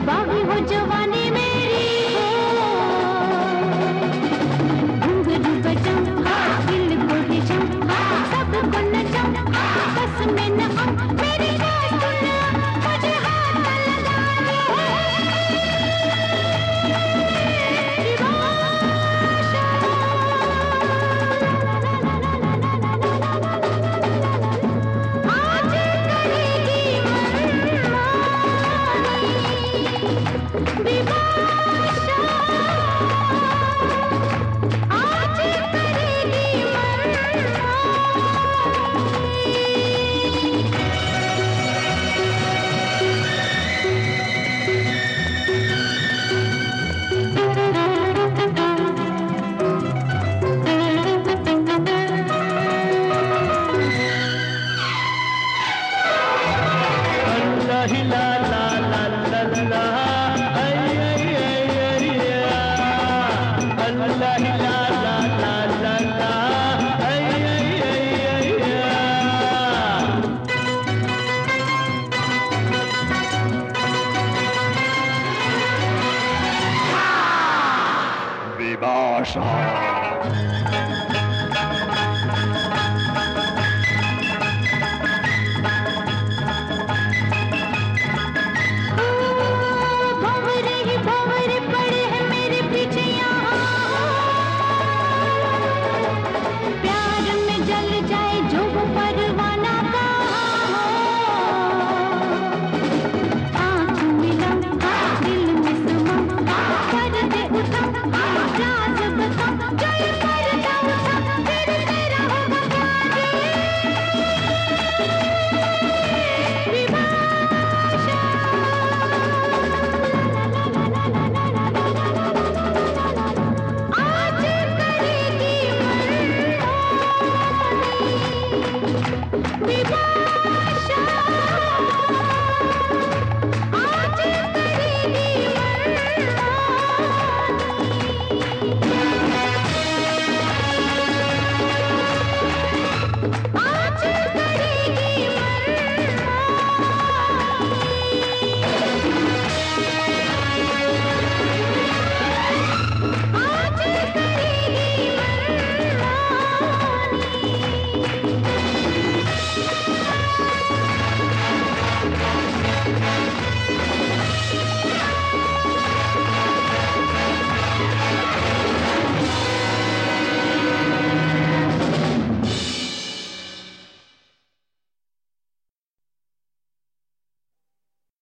बागी हो जवानी मेरी हो, घुंघरू बजाऊं, दिल को रिझाऊं, सबको नचाऊं, बस में न आऊं, मेरी बात सुन, मुझे हाथ न लगाए। आज करेगी मनमानी विभाषा, आज करेगी अल्लाह ही ला ला ला ला ला, ay ay ay ay ya. अल्लाह ही ला ला ला ला ला, ay ay ay ay ya. विभाषा